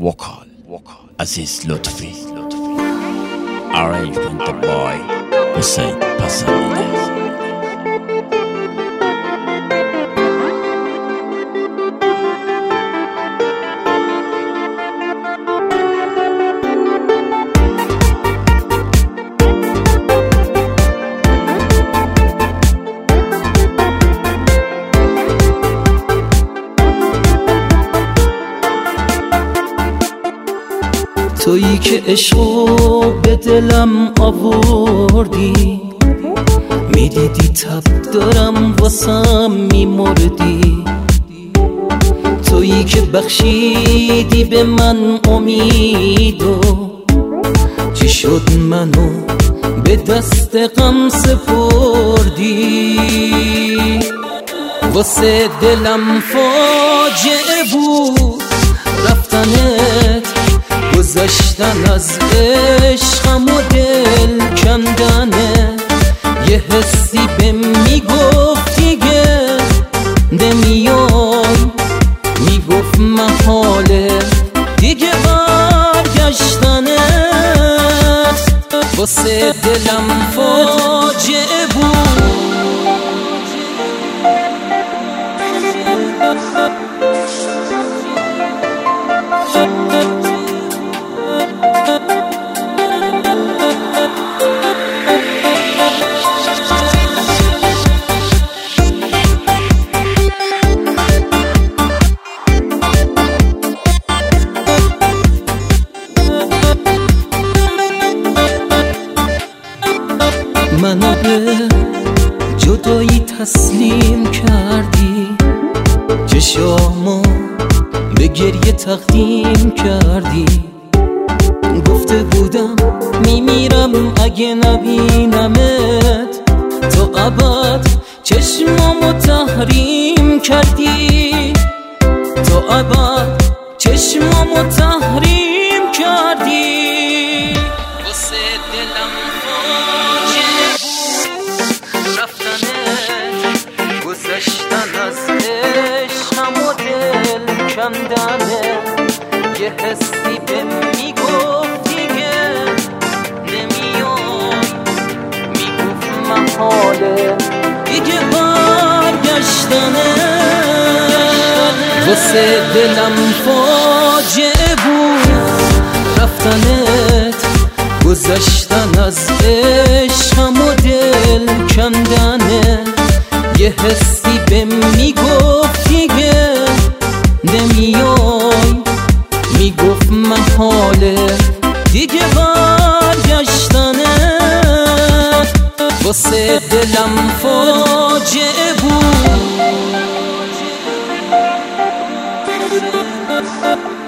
وکال عزیز لطفی arrangement by حسین پسندیده. تویی که عشقو به دلم آوردی، میدیدی تب دارم واسم میمردی. تویی که بخشیدی به من امیدو، چی شد منو به دست غم سپردی. واسه دلم فاجعه بود رفتنت، گذشتن از عشقم و دل کندنه. یه حسی به میگفت دیگه نمیای، میگفت محاله دیگه برگشتنه. واسه دلم فاجعه بود. منو به جدایی تسلیم کردی، چشامو به گریه تقدیم کردی. گفته بودم میمیرم اگه نبینمت، تو ابد چشمامو تحریم کردی. تو ابد چشمامو تحریم کردی. واسه دلم گذشتن از عشقم و دل کندنه. یه حسی به میگفت دیگه نمیای، میگفت محاله دیگه برگشتنه. واسه دلم فاجعه بود رفتنت، گذشتن از عشقم و دل کندنه. یه حسی به میگفت دیگه نمیای، میگفت محاله دیگه برگشتنه. واسه دلم فاجعه بود.